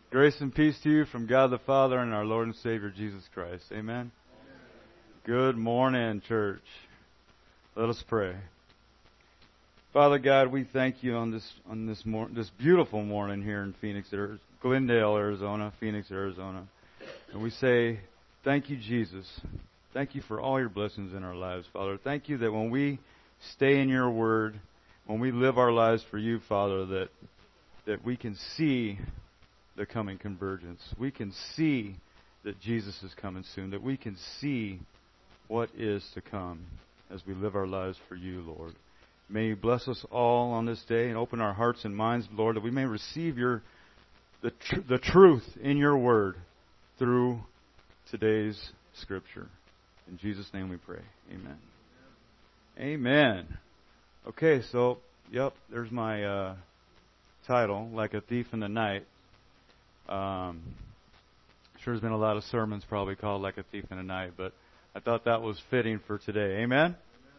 Grace and peace to you from God the Father and our Lord and Savior Jesus Christ. Amen. Good morning, church. Let us pray. Father God, we thank you on this beautiful morning here in Glendale, Arizona, Phoenix, Arizona. And we say, thank you, Jesus. Thank you for all your blessings in our lives, Father. Thank you that when we stay in your word, when we live our lives for you, Father, that we can see the coming convergence. We can see that Jesus is coming soon, that we can see what is to come as we live our lives for you, Lord. May you bless us all on this day and open our hearts and minds, Lord, that we may receive the truth in your word through today's scripture. In Jesus' name we pray. Amen. Amen. Okay, so, there's my title, Like a Thief in the Night. Sure there's been a lot of sermons probably called Like a Thief in the Night, but I thought that was fitting for today. Amen?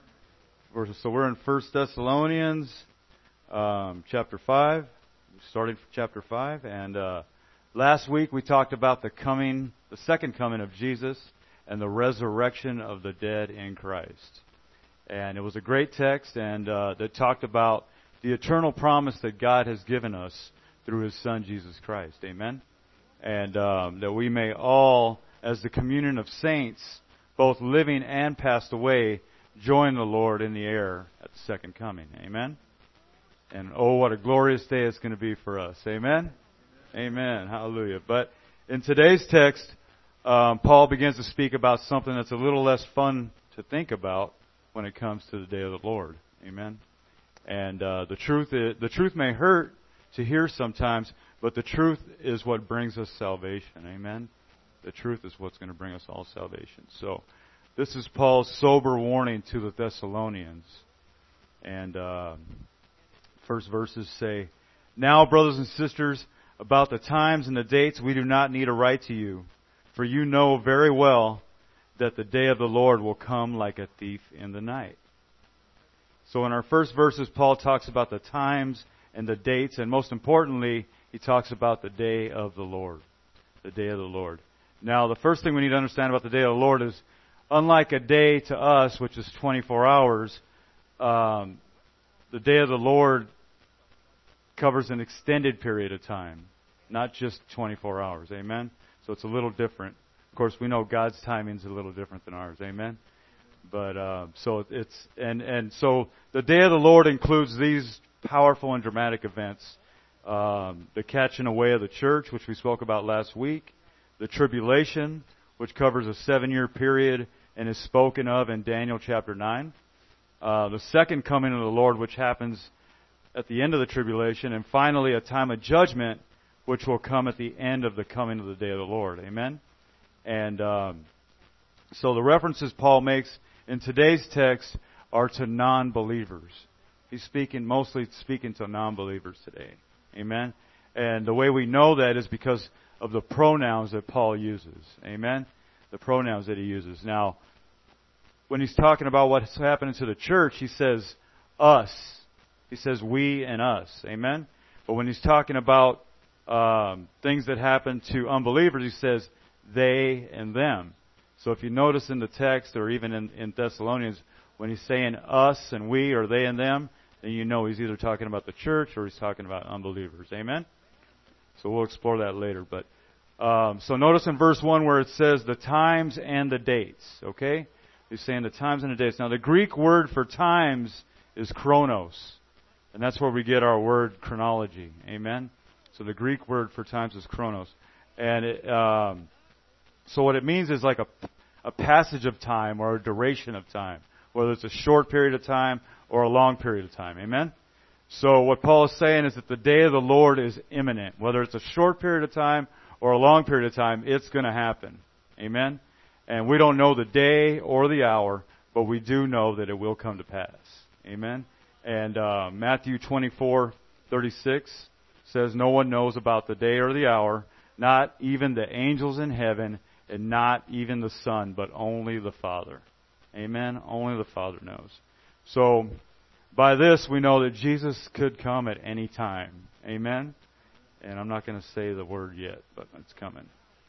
So we're in 1 Thessalonians chapter 5, starting from chapter 5, and last week we talked about the second coming of Jesus and the resurrection of the dead in Christ. And it was a great text and that talked about the eternal promise that God has given us through His Son, Jesus Christ. Amen? And that we may all, as the communion of saints, both living and passed away, join the Lord in the air at the second coming. Amen? And oh, what a glorious day it's going to be for us. Amen? Amen. Hallelujah. But in today's text, Paul begins to speak about something that's a little less fun to think about when it comes to the day of the Lord. Amen? And the truth may hurt to hear sometimes, but the truth is what brings us salvation. Amen? The truth is what's going to bring us all salvation. So, this is Paul's sober warning to the Thessalonians. And first verses say, "Now, brothers and sisters, about the times and the dates we do not need to write to you, for you know very well that the day of the Lord will come like a thief in the night." So in our first verses, Paul talks about the times and the dates, and most importantly, he talks about the day of the Lord. The day of the Lord. Now, the first thing we need to understand about the day of the Lord is, unlike a day to us, which is 24 hours, the day of the Lord covers an extended period of time, not just 24 hours. Amen? So it's a little different. Of course, we know God's timing is a little different than ours. Amen? But so the day of the Lord includes these powerful and dramatic events: the catching away of the church, which we spoke about last week; the tribulation, which covers a 7-year period and is spoken of in Daniel chapter 9; the second coming of the Lord, which happens at the end of the tribulation; and finally a time of judgment, which will come at the end of the coming of the day of the Lord. Amen? And so the references Paul makes in today's text are to non-believers. He's mostly speaking to non-believers today. Amen? And the way we know that is because of the pronouns that Paul uses. Amen? The pronouns that he uses. Now, when he's talking about what's happening to the church, he says us. He says we and us. Amen? But when he's talking about things that happen to unbelievers, he says they and them. So if you notice in the text, or even in Thessalonians, when he's saying us and we, or they and them, then you know he's either talking about the church or he's talking about unbelievers. Amen? So we'll explore that later. But so notice in verse 1 where it says the times and the dates. Okay? He's saying the times and the dates. Now the Greek word for times is chronos. And that's where we get our word chronology. Amen? So the Greek word for times is chronos. And so what it means is like a passage of time or a duration of time, whether it's a short period of time or a long period of time. Amen? So what Paul is saying is that the day of the Lord is imminent. Whether it's a short period of time or a long period of time, it's going to happen. Amen? And we don't know the day or the hour, but we do know that it will come to pass. Amen? And Matthew 24:36 says, "No one knows about the day or the hour, not even the angels in heaven, and not even the Son, but only the Father." Amen? Only the Father knows. So, by this we know that Jesus could come at any time. Amen? And I'm not going to say the word yet, but it's coming.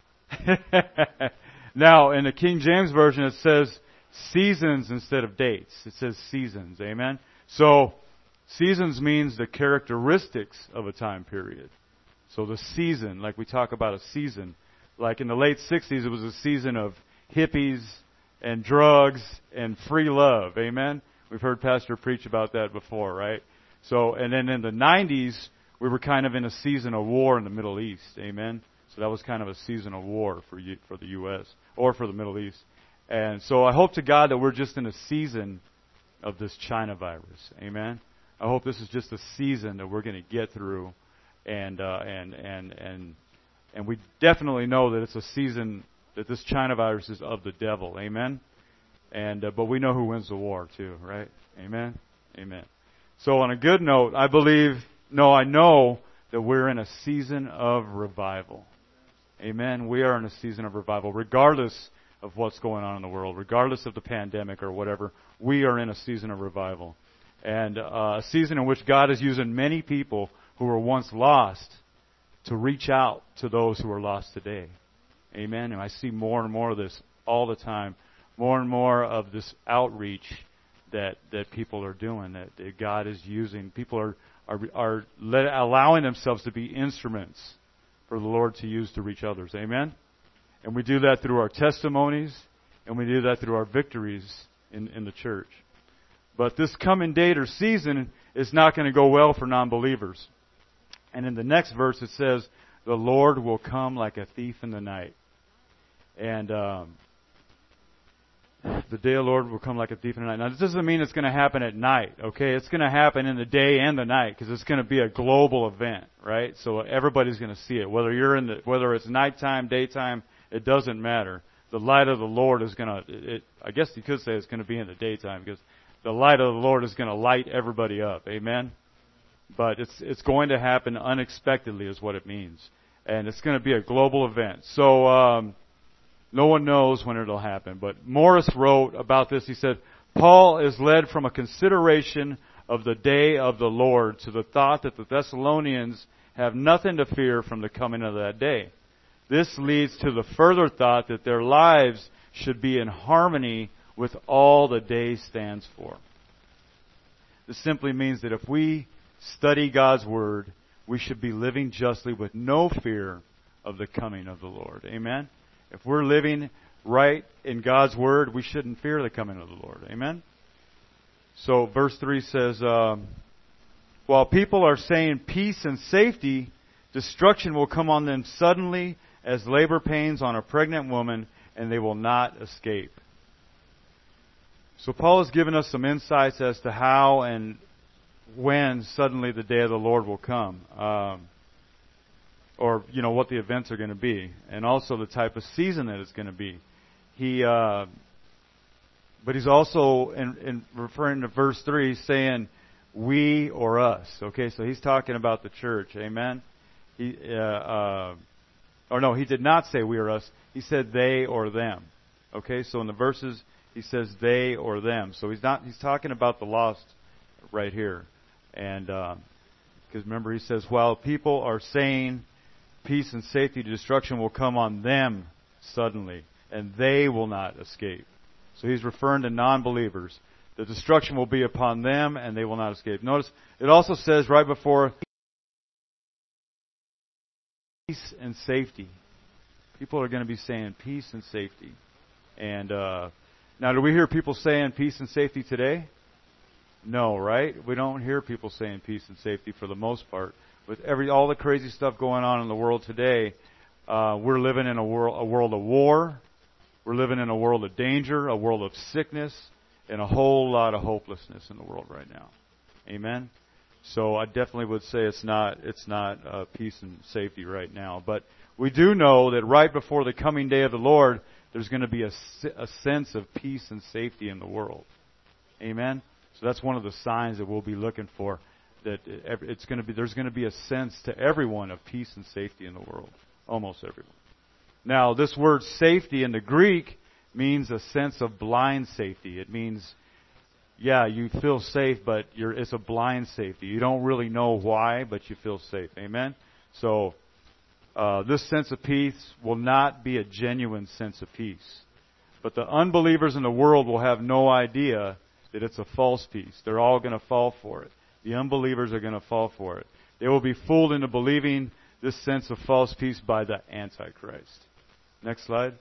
Now, in the King James Version, it says seasons instead of dates. It says seasons. Amen? So, seasons means the characteristics of a time period. So the season, like we talk about a season, like in the late 60s, it was a season of hippies and drugs and free love. Amen? We've heard Pastor preach about that before, right? So, and then in the 90s, we were kind of in a season of war in the Middle East. Amen? So that was kind of a season of war for the U.S. or for the Middle East. And so I hope to God that we're just in a season of this China virus. Amen? I hope this is just a season that we're going to get through, and we definitely know that it's a season that this China virus is of the devil. Amen? And but we know who wins the war too, right? Amen? Amen. So on a good note, I know that we're in a season of revival. Amen. We are in a season of revival, regardless of what's going on in the world, regardless of the pandemic or whatever. We are in a season of revival, and a season in which God is using many people who were once lost to reach out to those who are lost today. Amen. And I see more and more of this all the time, more and more of this outreach that people are doing, that God is using. People are allowing themselves to be instruments for the Lord to use to reach others. Amen? And we do that through our testimonies, and we do that through our victories in the church. But this coming date or season is not going to go well for non-believers. And in the next verse it says, the Lord will come like a thief in the night. And the day of the Lord will come like a thief in the night. Now, this doesn't mean it's going to happen at night, okay? It's going to happen in the day and the night, because it's going to be a global event, right? So everybody's going to see it. Whether it's nighttime, daytime, it doesn't matter. The light of the Lord is going to, I guess you could say it's going to be in the daytime, because the light of the Lord is going to light everybody up. Amen? But it's going to happen unexpectedly is what it means. And it's going to be a global event. So, no one knows when it'll happen. But Morris wrote about this. He said, Paul is led from a consideration of the day of the Lord to the thought that the Thessalonians have nothing to fear from the coming of that day. This leads to the further thought that their lives should be in harmony with all the day stands for. This simply means that if we study God's Word, we should be living justly with no fear of the coming of the Lord. Amen? If we're living right in God's Word, we shouldn't fear the coming of the Lord. Amen? So verse 3 says, while people are saying peace and safety, destruction will come on them suddenly as labor pains on a pregnant woman, and they will not escape. So Paul has given us some insights as to how and when suddenly the day of the Lord will come. Or, what the events are going to be, and also the type of season that it's going to be. But he's also, in referring to verse 3, saying, we or us. Okay, so he's talking about the church. Amen? He did not say we or us. He said they or them. Okay, so in the verses, he says they or them. So he's talking about the lost right here. And, because remember, he says, while people are saying peace and safety, destruction will come on them suddenly, and they will not escape. So he's referring to non-believers. The destruction will be upon them, and they will not escape. Notice, it also says right before, peace and safety. People are going to be saying peace and safety. And now, do we hear people saying peace and safety today? No, right? We don't hear people saying peace and safety for the most part. With all the crazy stuff going on in the world today, we're living in a world of war. We're living in a world of danger, a world of sickness, and a whole lot of hopelessness in the world right now. Amen. So I definitely would say it's not peace and safety right now. But we do know that right before the coming day of the Lord, there's going to be a sense of peace and safety in the world. Amen. So that's one of the signs that we'll be looking for. That there's going to be a sense to everyone of peace and safety in the world. Almost everyone. Now, this word safety in the Greek means a sense of blind safety. It means, you feel safe, but it's a blind safety. You don't really know why, but you feel safe. Amen? So this sense of peace will not be a genuine sense of peace. But the unbelievers in the world will have no idea that it's a false peace. They're all going to fall for it. The unbelievers are going to fall for it. They will be fooled into believing this sense of false peace by the Antichrist. Next slide.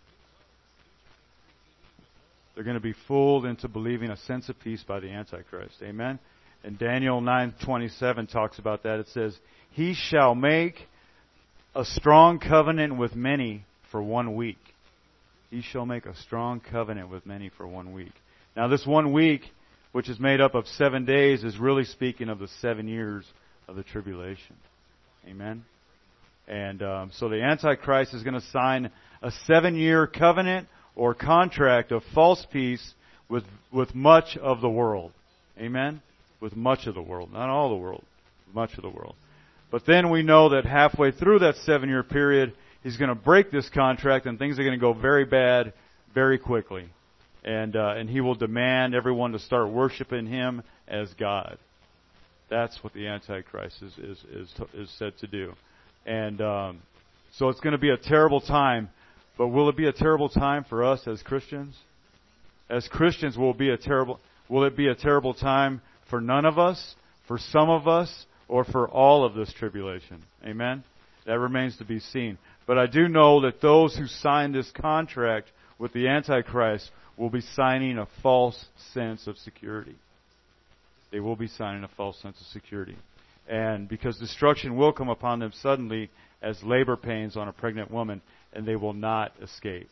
They're going to be fooled into believing a sense of peace by the Antichrist. Amen? And Daniel 9:27 talks about that. It says, "He shall make a strong covenant with many for 1 week." He shall make a strong covenant with many for 1 week. Now this 1 week, which is made up of 7 days, is really speaking of the 7 years of the tribulation. Amen? And so the Antichrist is going to sign a 7-year covenant or contract of false peace with much of the world. Amen? With much of the world. Not all the world. Much of the world. But then we know that halfway through that 7-year period, he's going to break this contract and things are going to go very bad very quickly. And he will demand everyone to start worshiping him as God. That's what the Antichrist is said to do. And so it's going to be a terrible time. But will it be a terrible time for us as Christians? As Christians, will it be a terrible time for none of us, for some of us, or for all of this tribulation? Amen? That remains to be seen. But I do know that those who sign this contract with the Antichrist will be signing a false sense of security. They will be signing a false sense of security. And because destruction will come upon them suddenly as labor pains on a pregnant woman, and they will not escape.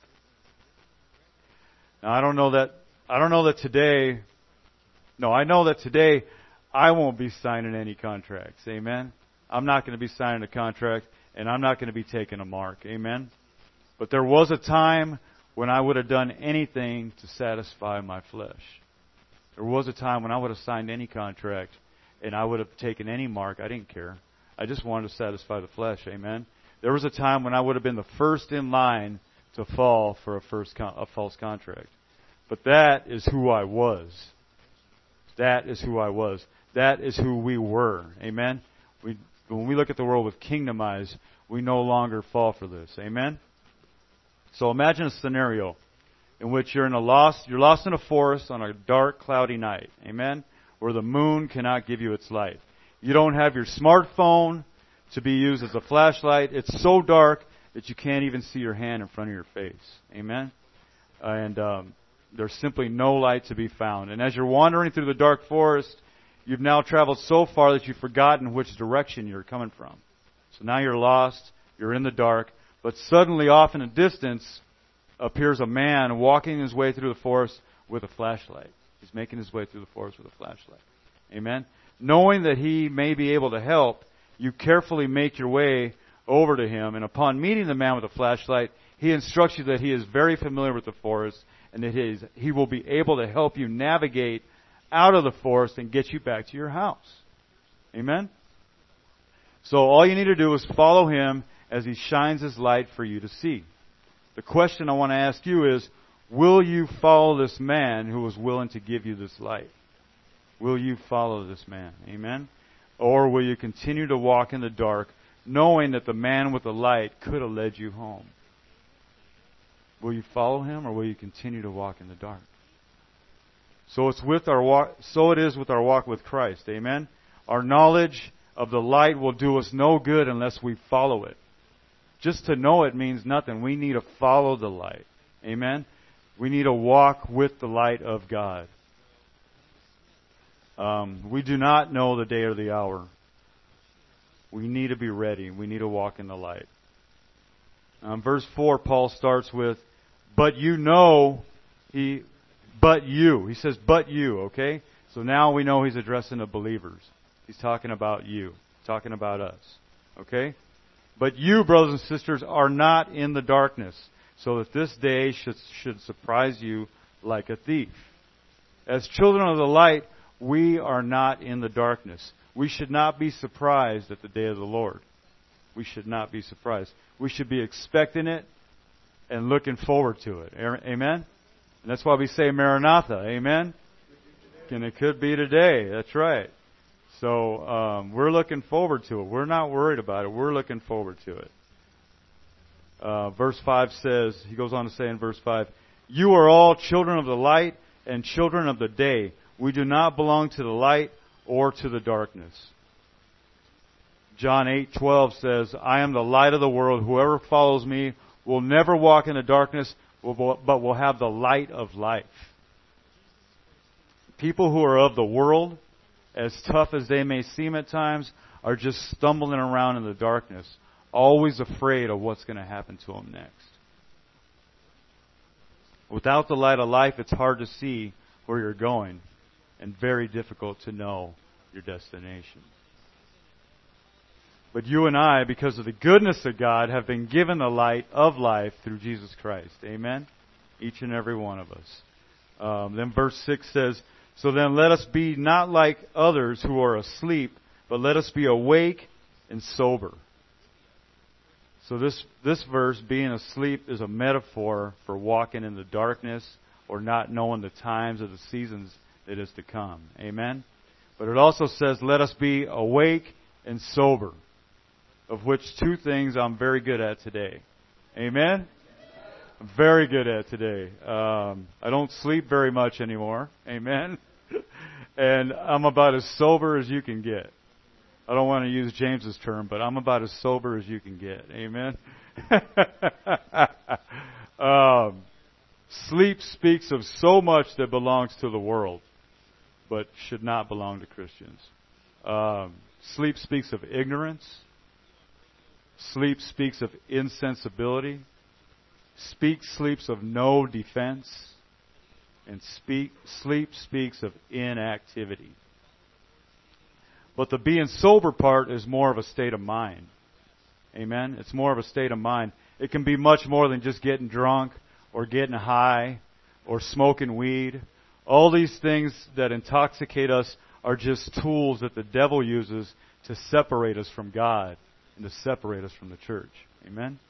Now I know that today I won't be signing any contracts. Amen? I'm not going to be signing a contract, and I'm not going to be taking a mark. Amen? But there was a time when I would have done anything to satisfy my flesh. There was a time when I would have signed any contract, and I would have taken any mark. I didn't care. I just wanted to satisfy the flesh. Amen? There was a time when I would have been the first in line to fall for a false contract. But that is who I was. That is who I was. That is who we were. Amen? When we look at the world with kingdom eyes, we no longer fall for this. Amen? So imagine a scenario in which you're lost in a forest on a dark, cloudy night. Amen? Where the moon cannot give you its light. You don't have your smartphone to be used as a flashlight. It's so dark that you can't even see your hand in front of your face. Amen? And there's simply no light to be found. And as you're wandering through the dark forest, you've now traveled so far that you've forgotten which direction you're coming from. So now you're lost, you're in the dark, but suddenly off in the distance appears a man walking his way through the forest with a flashlight. He's making his way through the forest with a flashlight. Amen? Knowing that he may be able to help, you carefully make your way over to him, and upon meeting the man with the flashlight, he instructs you that he is very familiar with the forest, and that he will be able to help you navigate out of the forest and get you back to your house. Amen? So all you need to do is follow him as he shines his light for you to see. The question I want to ask you is, will you follow this man who was willing to give you this light? Will you follow this man? Amen? Or will you continue to walk in the dark, knowing that the man with the light could have led you home? Will you follow him, or will you continue to walk in the dark? So it is with our walk with Christ. Amen? Our knowledge of the light will do us no good unless we follow it. Just to know it means nothing. We need to follow the light. Amen? We need to walk with the light of God. We do not know the day or the hour. We need to be ready. We need to walk in the light. Verse 4, Paul starts with, but you know, but you. He says, but you, okay? So now we know he's addressing the believers. He's talking about you, talking about us, okay? But you, brothers and sisters, are not in the darkness, so that this day should surprise you like a thief. As children of the light, we are not in the darkness. We should not be surprised at the day of the Lord. We should not be surprised. We should be expecting it and looking forward to it. Amen? And that's why we say Maranatha. Amen? And it could be today. That's right. So we're looking forward to it. We're not worried about it. We're looking forward to it. Verse 5 says, he goes on to say in verse 5, "You are all children of the light and children of the day. We do not belong to the light or to the darkness." John 8:12 says, "I am the light of the world. Whoever follows me will never walk in the darkness, but will have the light of life." People who are of the world, as tough as they may seem at times, are just stumbling around in the darkness, always afraid of what's going to happen to them next. Without the light of life, it's hard to see where you're going and very difficult to know your destination. But you and I, because of the goodness of God, have been given the light of life through Jesus Christ. Amen? Each and every one of us. Then verse 6 says, "So then let us be not like others who are asleep, but let us be awake and sober." So this verse, being asleep, is a metaphor for walking in the darkness or not knowing the times or the seasons that is to come. Amen? But it also says, let us be awake and sober, of which two things I'm very good at today. Amen? I'm very good at today. I don't sleep very much anymore. Amen? And I'm about as sober as you can get. I don't want to use James's term, but I'm about as sober as you can get. Amen? Sleep speaks of so much that belongs to the world, but should not belong to Christians. Sleep speaks of ignorance. Sleep speaks of insensibility. Sleeps of no defense. And sleep speaks of inactivity. But the being sober part is more of a state of mind. Amen? It's more of a state of mind. It can be much more than just getting drunk or getting high or smoking weed. All these things that intoxicate us are just tools that the devil uses to separate us from God and to separate us from the church. Amen?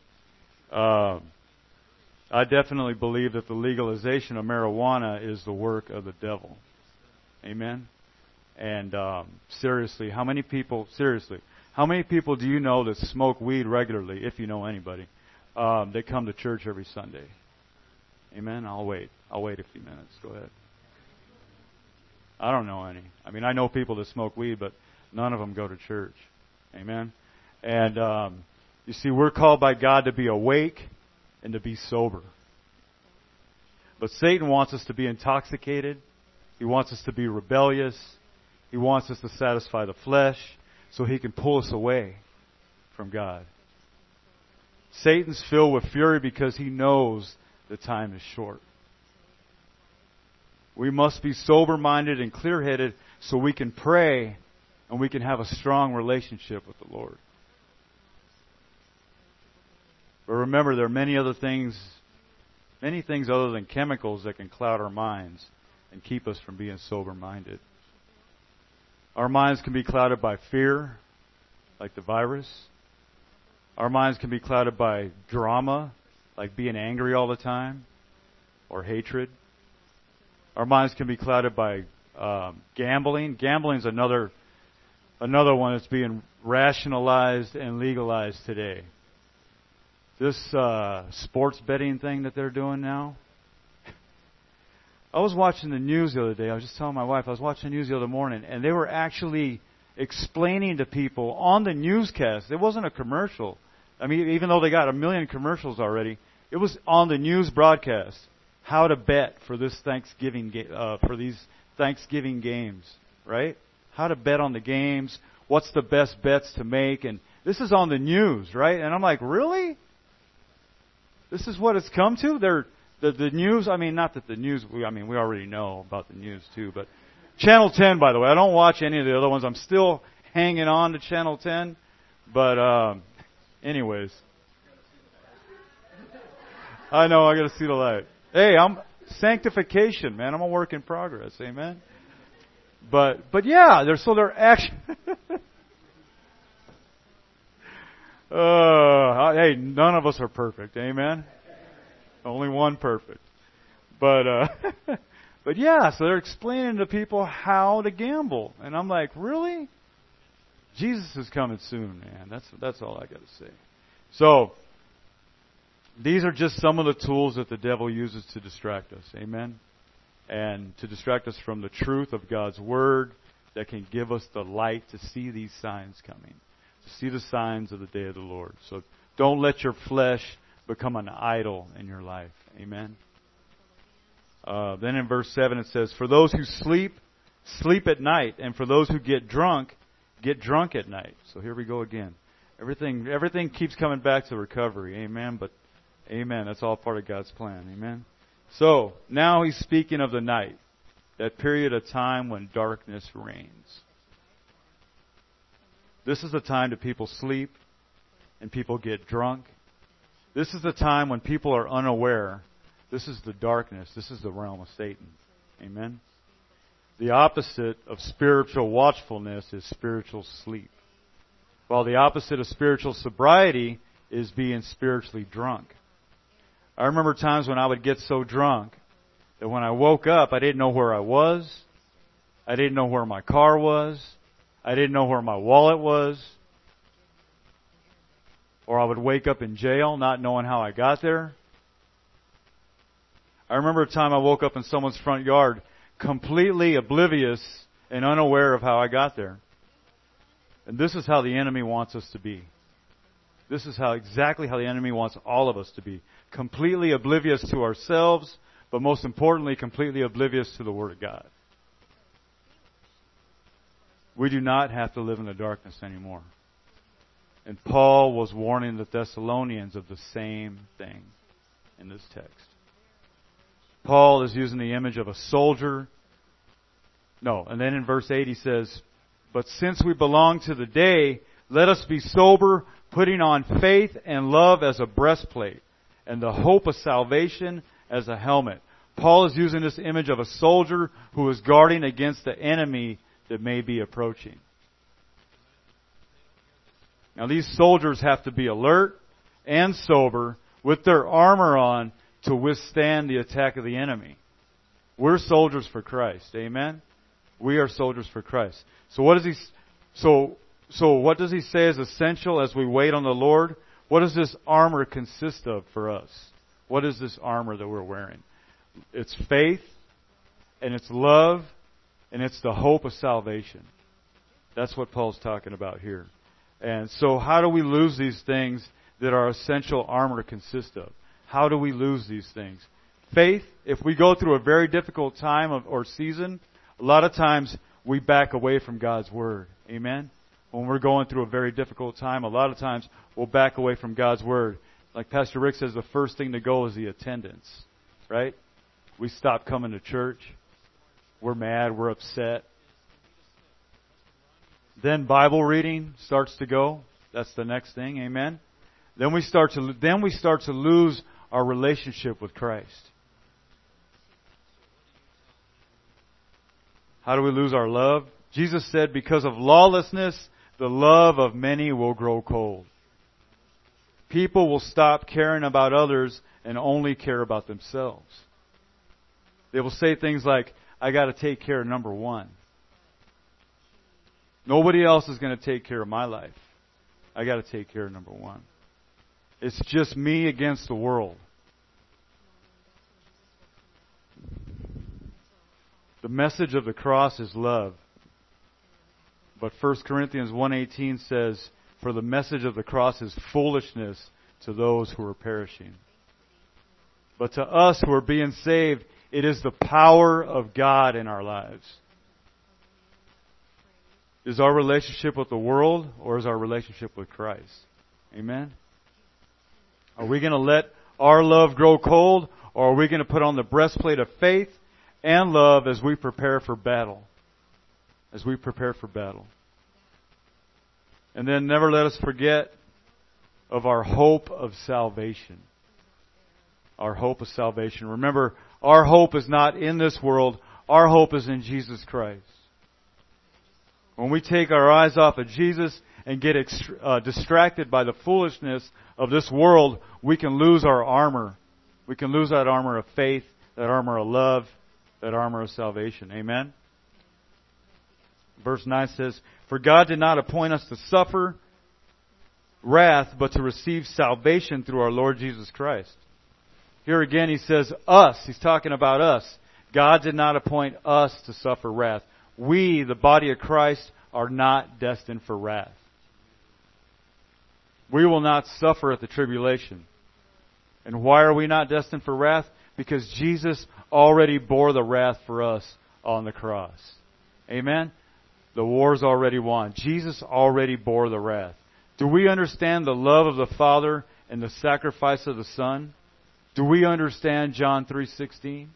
I definitely believe that the legalization of marijuana is the work of the devil. Amen? And seriously, how many people do you know that smoke weed regularly, if you know anybody, that come to church every Sunday? Amen? I'll wait a few minutes. Go ahead. I don't know any. I mean, I know people that smoke weed, but none of them go to church. Amen? And you see, we're called by God to be awake and to be sober. But Satan wants us to be intoxicated. He wants us to be rebellious. He wants us to satisfy the flesh so he can pull us away from God. Satan's filled with fury because he knows the time is short. We must be sober-minded and clear-headed so we can pray and we can have a strong relationship with the Lord. But remember, there are many things other than chemicals that can cloud our minds and keep us from being sober-minded. Our minds can be clouded by fear, like the virus. Our minds can be clouded by drama, like being angry all the time, or hatred. Our minds can be clouded by gambling. Gambling is another one that's being rationalized and legalized today. This sports betting thing that they're doing now. I was watching the news the other day. I was just telling my wife, I was watching the news the other morning, and they were actually explaining to people on the newscast. It wasn't a commercial. I mean, even though they got 1 million commercials already, it was on the news broadcast how to bet for this Thanksgiving for these Thanksgiving games, right? How to bet on the games, what's the best bets to make, and this is on the news, right? And I'm like, really? This is what it's come to? The news, I mean, not that the news, we already know about the news too, but Channel 10, by the way, I don't watch any of the other ones. I'm still hanging on to Channel 10, but anyways. I know, I gotta see the light. Hey, I'm sanctification, man. I'm a work in progress, amen? But yeah, they're actually, hey, none of us are perfect, amen? Only one perfect. But yeah, so they're explaining to people how to gamble. And I'm like, really? Jesus is coming soon, man. That's all I got to say. So, these are just some of the tools that the devil uses to distract us. Amen? And to distract us from the truth of God's Word that can give us the light to see these signs coming. To see the signs of the day of the Lord. So, don't let your flesh become an idol in your life. Amen? Then in verse 7 it says, for those who sleep, sleep at night. And for those who get drunk at night. So here we go again. Everything keeps coming back to recovery. Amen? But, amen, that's all part of God's plan. Amen? So, now he's speaking of the night. That period of time when darkness reigns. This is the time that people sleep and people get drunk. This is the time when people are unaware. This is the darkness. This is the realm of Satan. Amen? The opposite of spiritual watchfulness is spiritual sleep. While the opposite of spiritual sobriety is being spiritually drunk. I remember times when I would get so drunk that when I woke up, I didn't know where I was. I didn't know where my car was. I didn't know where my wallet was. Or I would wake up in jail not knowing how I got there. I remember a time I woke up in someone's front yard completely oblivious and unaware of how I got there. And this is how the enemy wants us to be. This is exactly how the enemy wants all of us to be. Completely oblivious to ourselves, but most importantly, completely oblivious to the Word of God. We do not have to live in the darkness anymore. And Paul was warning the Thessalonians of the same thing in this text. Paul is using the image of a soldier. And then in verse 8 he says, but since we belong to the day, let us be sober, putting on faith and love as a breastplate, and the hope of salvation as a helmet. Paul is using this image of a soldier who is guarding against the enemy that may be approaching. Now these soldiers have to be alert and sober with their armor on to withstand the attack of the enemy. We're soldiers for Christ. Amen? We are soldiers for Christ. So what does he say is essential as we wait on the Lord? What does this armor consist of for us? What is this armor that we're wearing? It's faith, and it's love, and it's the hope of salvation. That's what Paul's talking about here. And so how do we lose these things that our essential armor consists of? How do we lose these things? Faith, if we go through a very difficult time or season, a lot of times we back away from God's Word. Amen? When we're going through a very difficult time, a lot of times we'll back away from God's Word. Like Pastor Rick says, the first thing to go is the attendance. Right? We stop coming to church. We're mad. We're upset. Then Bible reading starts to go. That's the next thing. Amen? Then we start to lose our relationship with Christ. How do we lose our love? Jesus said, because of lawlessness, the love of many will grow cold. People will stop caring about others and only care about themselves. They will say things like, I got to take care of number one. Nobody else is going to take care of my life. I got to take care of number one. It's just me against the world. The message of the cross is love. But 1 Corinthians 1:18 says, for the message of the cross is foolishness to those who are perishing. But to us who are being saved, it is the power of God in our lives. Is our relationship with the world or is our relationship with Christ? Amen? Are we going to let our love grow cold, or are we going to put on the breastplate of faith and love as we prepare for battle? As we prepare for battle. And then never let us forget of our hope of salvation. Our hope of salvation. Remember, our hope is not in this world. Our hope is in Jesus Christ. When we take our eyes off of Jesus and get distracted by the foolishness of this world, we can lose our armor. We can lose that armor of faith, that armor of love, that armor of salvation. Amen? Verse 9 says, "For God did not appoint us to suffer wrath, but to receive salvation through our Lord Jesus Christ." Here again he says us. He's talking about us. God did not appoint us to suffer wrath. We, the body of Christ, are not destined for wrath. We will not suffer at the tribulation. And why are we not destined for wrath? Because Jesus already bore the wrath for us on the cross. Amen? The war's already won. Jesus already bore the wrath. Do we understand the love of the Father and the sacrifice of the Son? Do we understand John 3:16?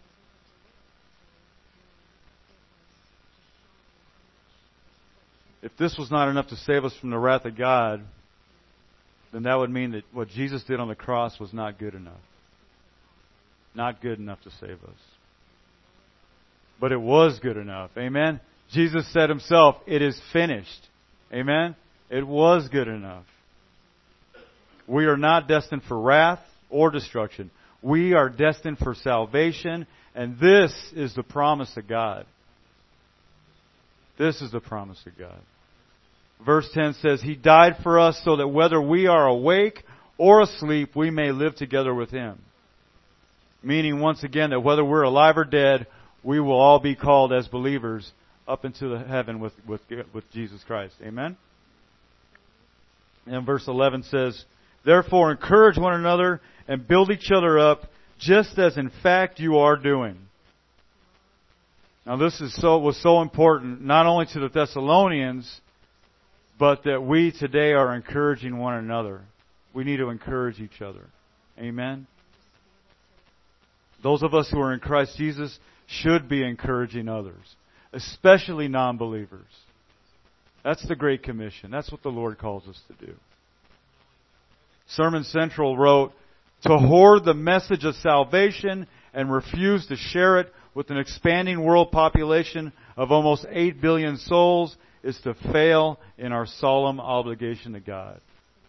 If this was not enough to save us from the wrath of God, then that would mean that what Jesus did on the cross was not good enough. Not good enough to save us. But it was good enough. Amen? Jesus said himself, "It is finished." Amen? It was good enough. We are not destined for wrath or destruction. We are destined for salvation, and this is the promise of God. This is the promise of God. Verse 10 says, "He died for us so that whether we are awake or asleep, we may live together with Him." Meaning, once again, that whether we're alive or dead, we will all be called as believers up into the heaven with Jesus Christ. Amen? And verse 11 says, "Therefore encourage one another and build each other up, just as in fact you are doing." Now this was so important, not only to the Thessalonians, but that we today are encouraging one another. We need to encourage each other. Amen? Those of us who are in Christ Jesus should be encouraging others, especially non-believers. That's the Great Commission. That's what the Lord calls us to do. Sermon Central wrote, "To hoard the message of salvation and refuse to share it with an expanding world population of almost 8 billion souls is to fail in our solemn obligation to God."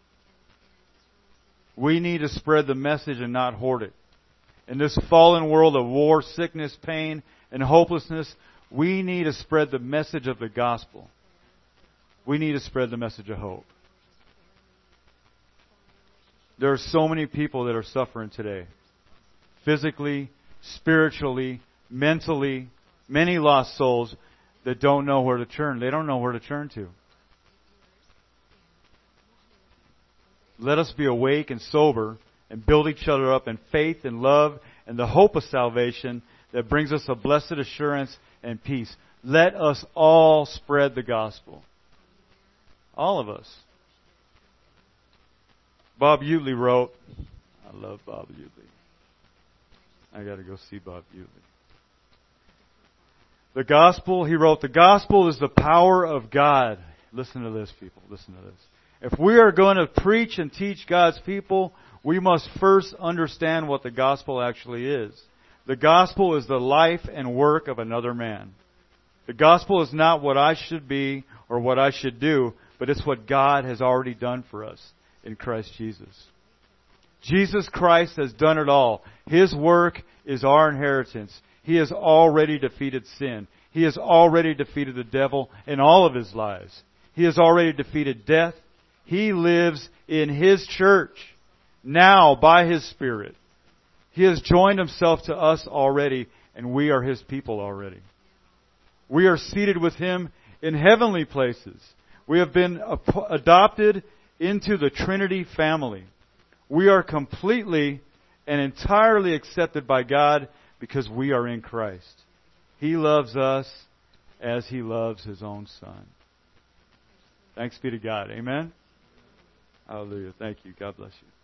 We need to spread the message and not hoard it. In this fallen world of war, sickness, pain, and hopelessness, we need to spread the message of the gospel. We need to spread the message of hope. There are so many people that are suffering today. Physically, spiritually, mentally, many lost souls that don't know where to turn. They don't know where to turn to. Let us be awake and sober and build each other up in faith and love and the hope of salvation that brings us a blessed assurance and peace. Let us all spread the gospel. All of us. Bob Utley wrote, I love Bob Utley. I got to go see Bob Utley. The gospel, he wrote, "The gospel is the power of God." Listen to this, people. Listen to this. If we are going to preach and teach God's people, we must first understand what the gospel actually is. The gospel is the life and work of another man. The gospel is not what I should be or what I should do, but it's what God has already done for us in Christ Jesus. Jesus Christ has done it all. His work is our inheritance. He has already defeated sin. He has already defeated the devil in all of his lives. He has already defeated death. He lives in His church now by His Spirit. He has joined Himself to us already, and we are His people already. We are seated with Him in heavenly places. We have been adopted into the Trinity family. We are completely and entirely accepted by God because we are in Christ. He loves us as He loves His own Son. Thanks be to God. Amen? Hallelujah. Thank you. God bless you.